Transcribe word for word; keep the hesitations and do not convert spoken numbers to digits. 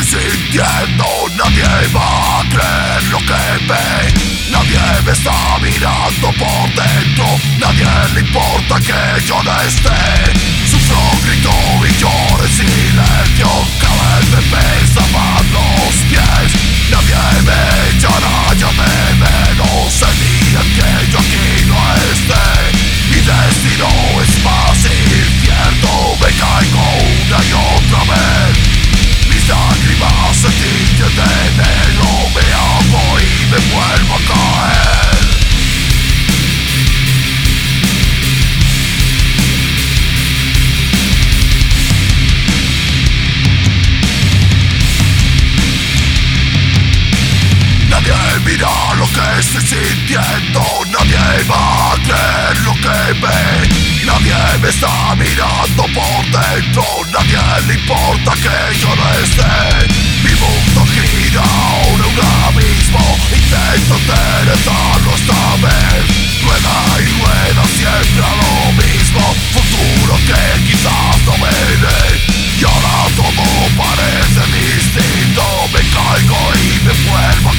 sintiendo, nadie va a creer lo que ve. Nadie me está mirando por dentro, nadie le importa que yo no esté. Sufro, grito y lloro en silencio, cada vez me pesaban los pies. Nadie me echará ya de menos el día que yo aquí no esté. Mi destino es más incierto, me caigo una y otra vez. Mis lágrimas se tiñen de negro, me ahogo y me vuelvo a caer. Nadie mira lo que estoy sintiendo, nadie va a creer lo que ve. Nadie me está mirando por dentro, nadie le importa que yo no esté. Mi mundo gira ahora un abismo, intento enderezarlo esta vez. Rueda y rueda siempre a lo mismo, futuro que quizás no veré. Y ahora todo parece distinto, me caigo y me vuelvo a